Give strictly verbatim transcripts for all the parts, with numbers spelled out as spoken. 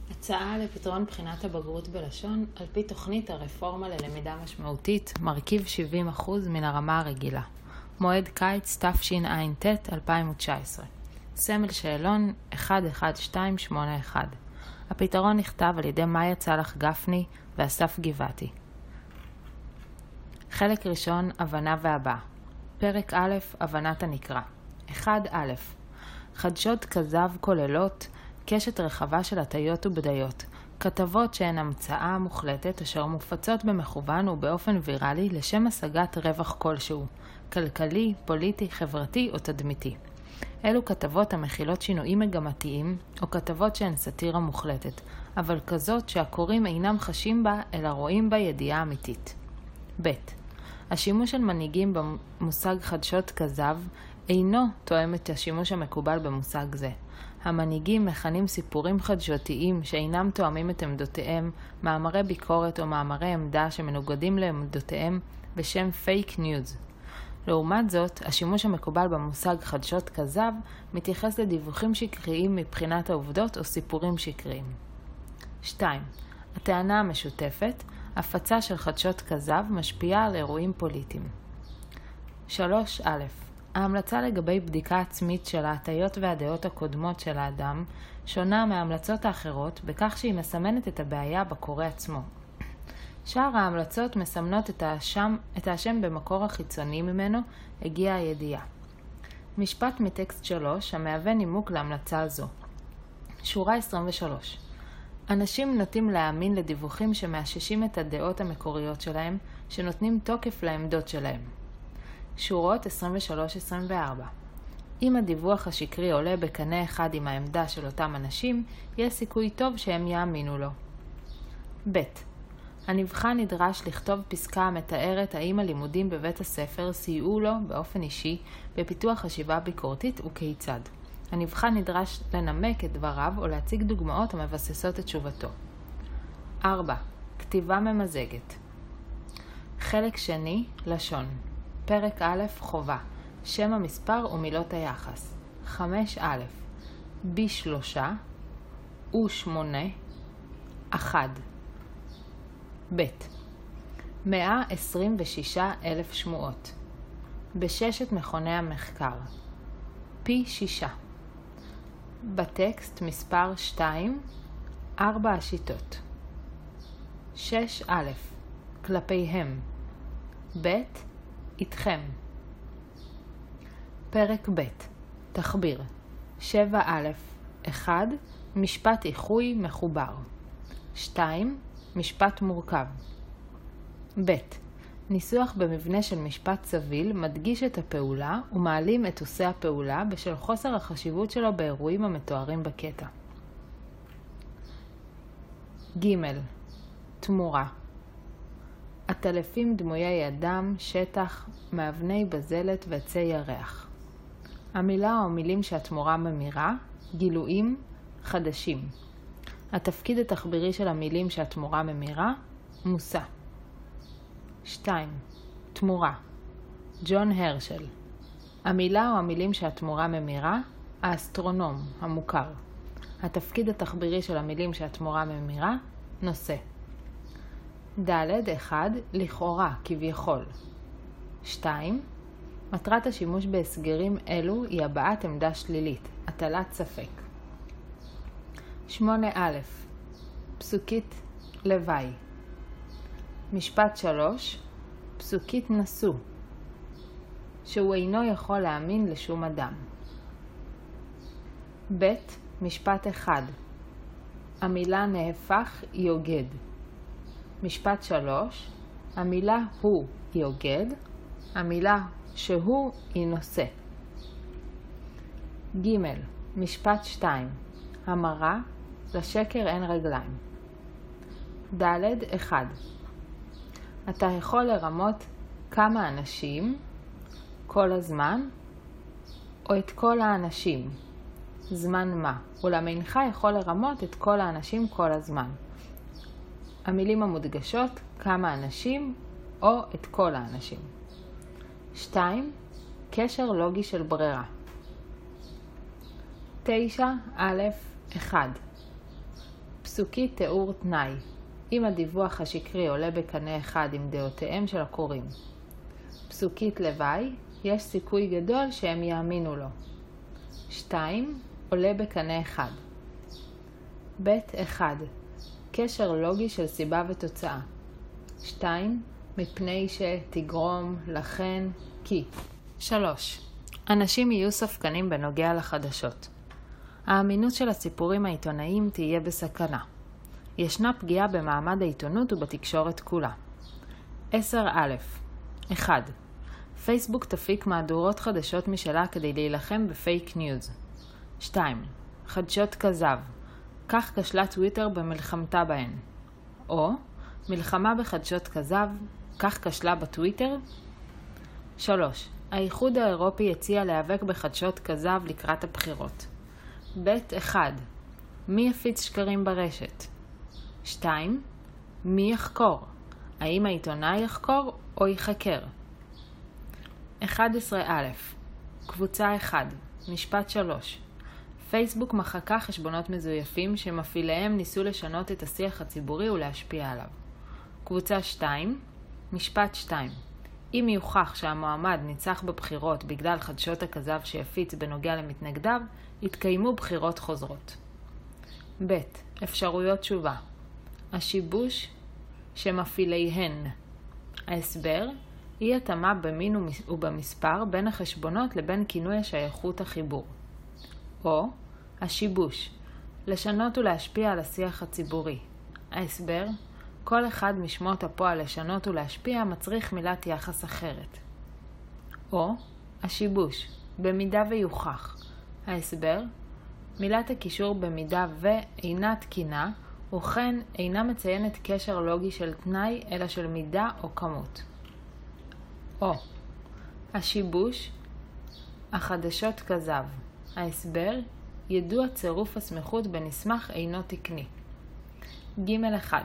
הצעה לפתרון בחינת הבגרות בלשון על פי תוכנית הרפורמה ללמידה משמעותית, מרכיב שבעים אחוז מן הרמה הרגילה. מועד קיץ תשע"ט אלפיים תשע עשרה. סמל שאלון אחת אחת שתיים שמונה אחת. הפתרון נכתב על ידי מאיה צלח גפני ואסף גבעתי. חלק ראשון, הבנה והבעה. פרק א', הבנת הנקרא. אחד א', חדשות כזב כוללות קשת רחבה של הטיות ובדיות, כתבות שהן המצאה מוחלטת אשר מופצות במכוון ובאופן ויראלי לשם השגת רווח כלשהו, כלכלי, פוליטי, חברתי או תדמיתי. אלו כתבות המכילות שינויים מגמתיים או כתבות שהן סאטירה מוחלטת, אבל כזאת שהקוראים אינם חשים בה אלא רואים בה ידיעה אמיתית. ב' השימוש של מנהיגים במושג חדשות כזב אינו תואם את השימוש המקובל במושג זה. המנהיגים מכנים סיפורים חדשותיים שאינם תואמים את עמדותיהם, מאמרי ביקורת או מאמרי עמדה שמנוגדים לעמדותיהם בשם פייק ניוז. לעומת זאת, השימוש המקובל במושג חדשות כזב מתייחס לדיווחים שקריים מבחינת העובדות או סיפורים שקריים. שתיים. הטענה המשותפת, הפצה של חדשות כזב משפיעה על אירועים פוליטיים. שלוש א' ההמלצה לגבי בדיקה עצמית של ההטיות והדעות הקודמות של האדם שונה מההמלצות האחרות בכך שהיא מסמנת את הבעיה בקורא עצמו. שאר ההמלצות מסמנות את האשם, את האשם במקור החיצוני ממנו הגיעה הידיעה. משפט מטקסט שלוש המהווה נימוק להמלצה זו. שורה עשרים ושלוש. אנשים נוטים להאמין לדיווחים שמאששים את הדעות המקוריות שלהם, שנותנים תוקף לעמדות שלהם. שורות עשרים ושלוש עשרים וארבע. אם הדיווח השקרי עולה בקנה אחד עם העמדה של אותם אנשים, יש סיכוי טוב שהם יאמינו לו. ב' הנבחן נדרש לכתוב פסקה המתארת האם הלימודים בבית הספר סייעו לו באופן אישי בפיתוח חשיבה ביקורתית וכיצד. הנבחן נדרש לנמק את דבריו או להציג דוגמאות המבססות את תשובתו. ארבע כתיבה ממזגת. חלק שני, לשון. פרק א', חובה. שם המספר ומילות היחס. חמש א', בי שלושה, או שמונה, אחד. ב' מאה עשרים ושישה אלף שמועות. בששת מכוני המחקר. פי שישה. בטקסט מספר שתיים, ארבע השיטות. שש א', כלפיהם. ב' איתכם. פרק ב' תחביר. שבע א', אחד משפט איחוי מחובר. שתיים משפט מורכב. ב' ניסוח במבנה של משפט סביל מדגיש את הפעולה ומעלים את עושי הפעולה בשל חוסר החשיבות שלו באירועים המתוארים בקטע. ג' תמורה. עטלפים דמויי אדם, שטח, מאבני בזלת ועצי ירח. המילה או המילים שהתמורה ממירה, גילויים, חדשים. התפקיד התחבירי של המילים שהתמורה ממירה, מושא. שתיים תמורה. ג'ון הרשל. המילה או המילים שהתמורה ממירה, האסטרונום, המוכר. התפקיד התחבירי של המילים שהתמורה ממירה, נושא. ד' אחד לכאורה, כביכול. שתיים מטרת השימוש בהסגרים אלו היא הבעת עמדה שלילית, הטלת ספק. שמונה א' פסוקית לוואי. משפט שלוש פסוקית נסו, שהוא אינו יכול להאמין לשום אדם. ב' משפט אחד המילה נהפך יוגד. משפט שלוש המילה הוא יוגד, המילה שהוא היא נושא. ג' משפט שתיים המרה לשקר אין רגליים. ד' אחד אתה יכול לרמות כמה אנשים כל הזמן או את כל האנשים זמן מה, אולם אינך יכול לרמות את כל האנשים כל הזמן. המילים המודגשות כמה אנשים או את כל האנשים. שתיים קשר לוגי של ברירה. תשע א' אחד פסוקית תיאור תנאי, אם הדיווח השקרי עולה בקנה אחד עם דעותיהם של הקוראים. פסוקית לוואי, יש סיכוי גדול שהם יאמינו לו. שתיים. עולה בקנה אחד. בית אחד. קשר לוגי של סיבה ותוצאה. שתיים. מפני שתגרום, לכן, כי. שלוש. אנשים יהיו ספקנים בנוגע לחדשות. האמינות של הסיפורים העיתונאיים תהיה בסכנה. ישנה פגיעה במעמד העיתונות ובתקשורת כולה. עשר א' אחד. פייסבוק תפיק מהדורות חדשות משלה כדי להילחם בפייק ניוז. שתיים. חדשות כזב. כך כשלה טוויטר במלחמתה בהן. או מלחמה בחדשות כזב, כך כשלה בטוויטר. שלוש. האיחוד האירופי הציע להיאבק בחדשות כזב לקראת הבחירות. בית אחד. מי יפיץ שקרים ברשת? שתיים. מי יחקור? האם העיתונאי יחקור או יחקר? אחת עשרה א' קבוצה אחת. משפט שלוש. פייסבוק מחקה חשבונות מזויפים שמפעיליהם ניסו לשנות את השיח הציבורי ולהשפיע עליו. קבוצה שתיים. משפט שתיים. אם יוכח שהמועמד ניצח בבחירות בגלל חדשות הכזב שיפיץ בנוגע למתנגדיו, יתקיימו בחירות חוזרות. ב' אפשרויות תשובה. השיבוש שמפעיליהן. ההסבר, אי התאמה במין ובמספר בין החשבונות לבין כינוי השייכות החיבור. או השיבוש, לשנות ולהשפיע על השיח הציבורי. ההסבר, כל אחד משמות הפועל לשנות ולהשפיע מצריך מילת יחס אחרת. או השיבוש, במידה ויוכח. ההסבר, מילת הקישור במידה ואינה תקינה, וכן אינה מציינת קשר לוגי של תנאי אלא של מידה או כמות. או השיבוש, החדשות כזב. ההסבר, ידוע צירוף הסמיכות בנסמך אינו תקני. ג' אחד.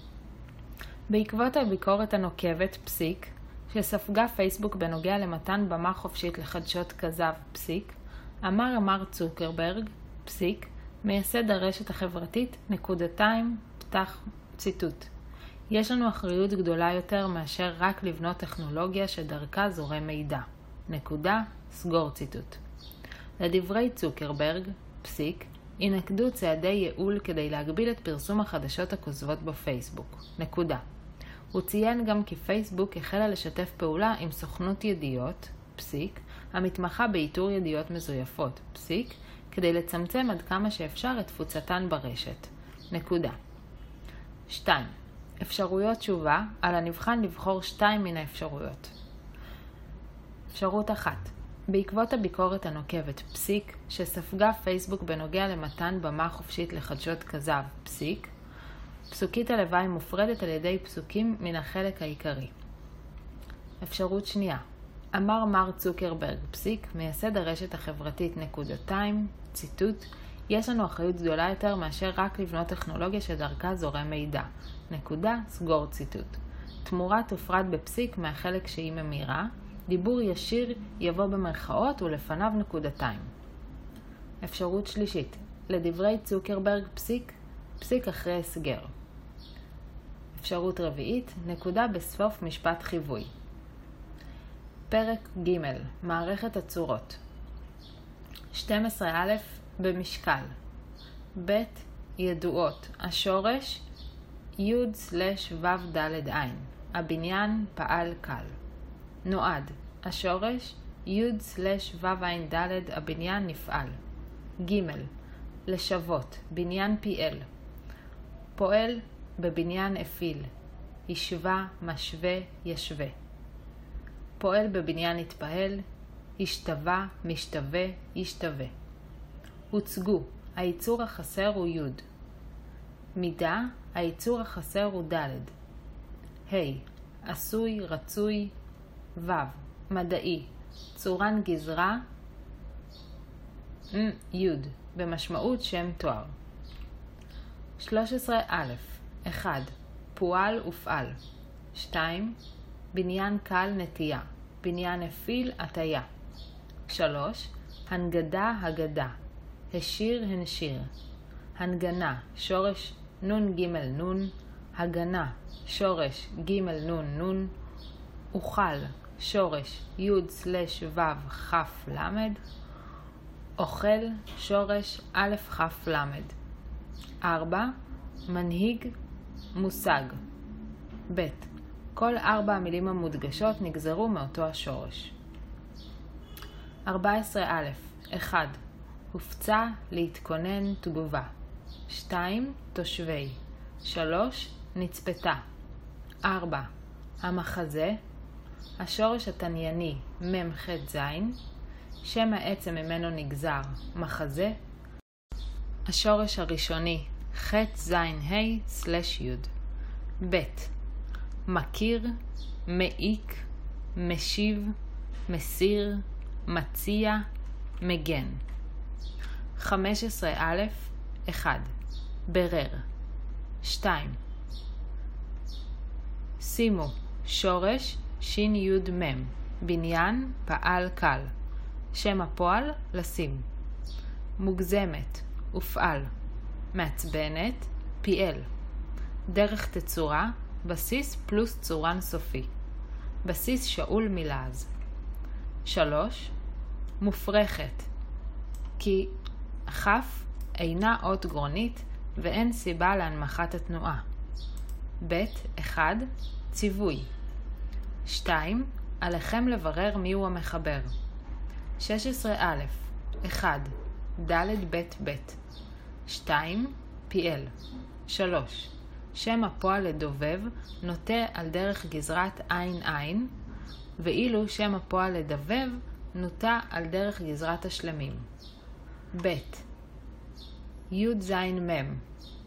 בעקבות הביקורת הנוקבת פסיק, שספגה פייסבוק בנוגע למתן במה חופשית לחדשות כזב פסיק, אמר אמר צוקרברג, פסיק, מייסד הרשת החברתית, נקודתיים, פתח ציטוט. יש לנו אחריות גדולה יותר מאשר רק לבנות טכנולוגיה שדרכה זורם מידע. נקודה, סגור ציטוט. לדברי צוקרברג, פסיק, ינקדו צעדי ייעול כדי להגביל את פרסום החדשות הכוזבות בפייסבוק. נקודה. הוא ציין גם כי פייסבוק החלה לשתף פעולה עם סוכנות ידיעות, פסיק, המתמחה באיתור ידיעות מזויפות, פסיק, כדי לצמצם עד כמה שאפשר את תפוצתן ברשת. נקודה. שתיים. אפשרויות תשובה, על הנבחן לבחור שתיים מן האפשרויות. אפשרות אחת. בעקבות הביקורת הנוקבת פסיק, שספגה פייסבוק בנוגע למתן במה חופשית לחדשות כזב פסיק, פסוקית הלוואי מופרדת על ידי פסוקים מן החלק העיקרי. אפשרות שנייה. אמר מר צוקרברג פסיק, מייסד הרשת החברתית נקודתיים, ציטוט, יש לנו אחריות גדולה יותר מאשר רק לבנות טכנולוגיה שדרכה זורם מידע. נקודה, סגור ציטוט. תמורה תופרד בפסיק מהחלק שהיא ממירה, דיבור ישיר יבוא במרכאות ולפניו נקודתיים. אפשרות שלישית. לדברי צוקרברג פסיק, פסיק אחרי הסגר. אפשרות רביעית, נקודה בסוף משפט חיווי. פרק ג' מערכת הצורות. שתים עשרה א' במשקל. ב' ידועות. השורש י' סלש ו' ד' עין. הבניין פעל קל. נועד. השורש י' סלש ו' עין ד' הבניין נפעל. ג' לשוות. בניין פיעל. פועל בבניין אפיל. ישבה, משווה, ישווה. פועל בבניין התפעל. השתווה, משתווה, ישתווה. הוצגו. הייצור החסר הוא י'. מידה. הייצור החסר הוא ד'. ה' עשוי, רצוי, ו' מדעי. צורן גזרה י' במשמעות שם תואר. שלוש עשרה א' אחד פועל ופעל. שתיים בניין קל נטייה. בניין אפיל הטיה. שלוש הנגדה הגדה. השיר הנשיר. הנגנה שורש נון ג' נון, הגנה, שורש ג' נון נון, אוכל, שורש י' סלש ו' כ' למד, אוכל, שורש א' כ' למד. ארבע. מנהיג, מושג. ב' כל ארבע המילים המודגשות נגזרו מאותו השורש. ארבע עשרה א' אחד. הופצה, להתכונן, תגובה. שתיים. תושבי. שלוש. נצפתה. ארבע. המחזה, השורש התנייני מם ח' זין, שם העצם ממנו נגזר מחזה, השורש הראשוני ח' זין ה' סלש י'. ב' מכיר, מעיק, משיב, מסיר, מציע, מגן. חמש עשרה א' אחד. ברר. שתיים. שימו, שורש שין י' מם, בניין, פעל קל, שם הפועל לשים. מוגזמת, הופעל. מעצבנת, פיאל. דרך תצורה, בסיס פלוס צורן סופי. בסיס שאול מלעז. שלוש. מופרכת, כי כף אינה אות גרונית ואין סיבה להנמכת התנועה. ב' אחד. ציווי. שתיים. עליכם לברר מיהו המחבר. שש עשרה א' אחד. ד' ב' ב'. שתיים. פיאל. שלוש. שם הפועל לדובב נוטה על דרך גזרת עין עין, ואילו שם הפועל לדבב נוטה על דרך גזרת השלמים. ב' י' זין מם.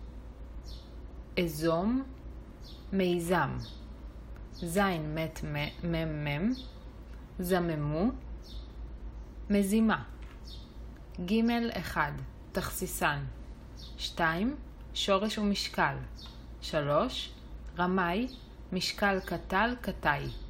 אזום, מיזם. זין מת מם מם. זממו, מזימה. ג' אחד. תכסיסן. שתיים. שורש ומשקל. שלוש. רמאי, משקל קטל קטאי.